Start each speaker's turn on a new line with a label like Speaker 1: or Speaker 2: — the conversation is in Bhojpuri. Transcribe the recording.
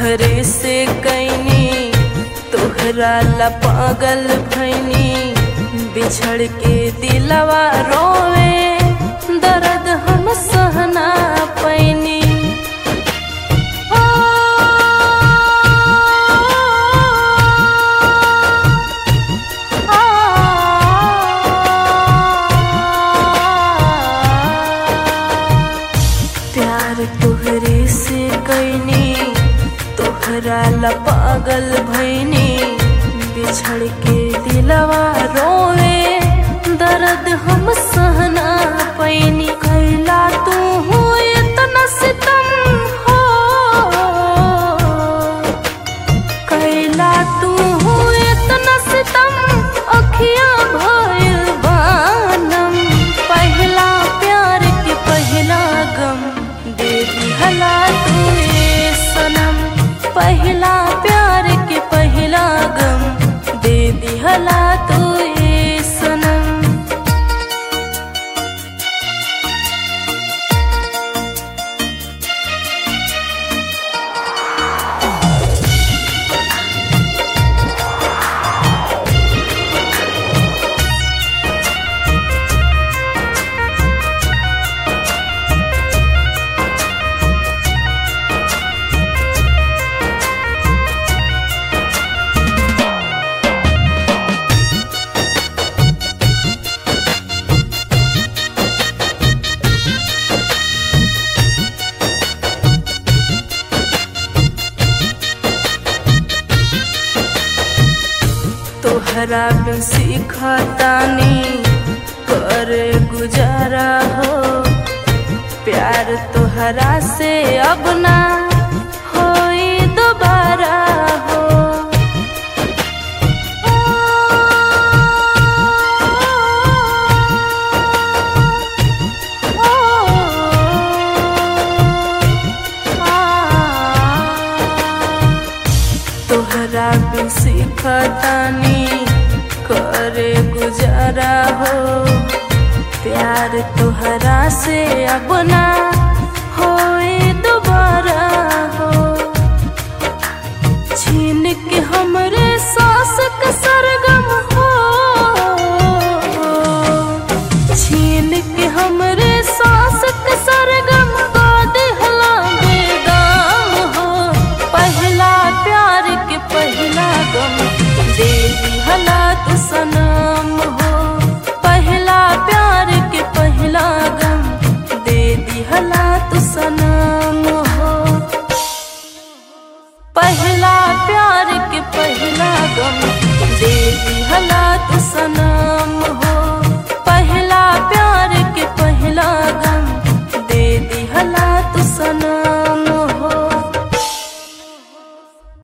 Speaker 1: तोहरे से कैनी तोहरा ला पागल भैनी बिछड़ के दिलवा रोवे दर्द हम सहना पैनी। प्यार तोहरे से कैनी तोहरा ला पागल भैनी बिछड़ के दिलवा रोवे दर्द हम सहना पैनी। कैला तू हो इतना सितम हो कैला तू हो इतना सितम अखियां भइल बानम। पहला प्यार के पहला गम दे दिहला तू ए सनम। पहला प्यार के पहला गम दे दिहला तू ए सनम। तोहरा बिन सीखतानी कर गुजारा हो। प्यार तोहरा से अब ना होई दोबारा हो। तोहरा बिन सीखतानी करे गुजारा हो। प्यार तोहरा से अब ना होए दोबारा हो। छीन के हमरे सांस के सरगम हो छीन के हमरे सांस के सरगम का दिहला बेदाम हो। पहला प्यार के पहला गम दे दिहला तू सनम हो। पहला प्यार के पहला गम दे दिहला तू सनम।